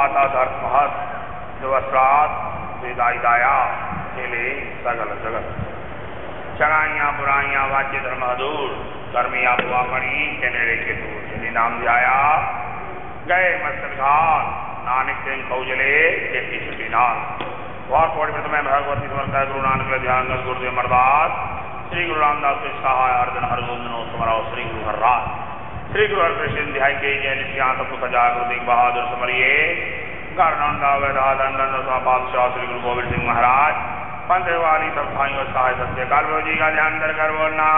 माता धर्त महत जो वस्त्रात वेदाई दाया खेले सगल जगत चढ़ाइया बुराइयां वाच्य धर्म दूर कर्मिया बुआपणी के नेड़े के दूर जिन्हें नाम दिया गए मस्तघात नानक सिंह कौजले के छुटीनाथ बहुत थोड़ी में मैं भगवती समर्थ गुरु नानक ध्यान गुरुदेव मरदास श्री गुरु रामदास सहाय अर्जन हरगोविंदनो स्मराओ श्री गुरु हरराज श्री गुरु हरकृष्ण ध्याय के जय नित्यान सब सजा गुरुदेव बहादुर समरिये कारनंदा वेदानंद बादशाह श्री गुरु गोविंद सिंह महाराज पंथ वाली सब भाइयों सहाय सत्य काल जी का ध्यान कर बोलना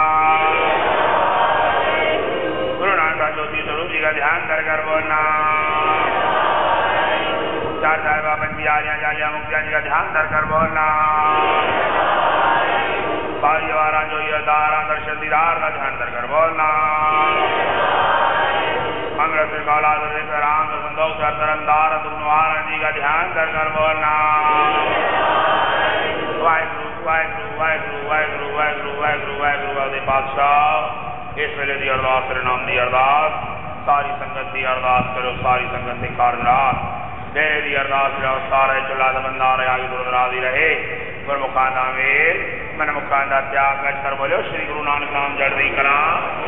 गुरु नानक ज्योति स्वरूप जी का ध्यान कर बोलना चार साहिबा पंजियारियां जालियां मुक्तियां जी का ध्यान कर बोलना बारीवारा जो ये दारा दर्शन दीदार का ध्यान कर बोलना मंगल श्री कौला राम संतोष सरदार दुनवार जी का ध्यान कर बोलना वाहिगुरु वाहिगुरु वाहिगुरु वाहिगुरु वाहिगुरु वाहिगुरु वाहिगुरु पातशाह इस वेले दी अरदास तेरे नाम दी अरदास सारी संगत दी अरदास करो सारी संगत के कारणदार तेरी अरदास सारे चुला बंदा आगे दुर्दरादी रहे गुरमुखांदा मेल मन मुखांदा त्याग कर बोलो श्री गुरु नानक नाम जड़ दी कला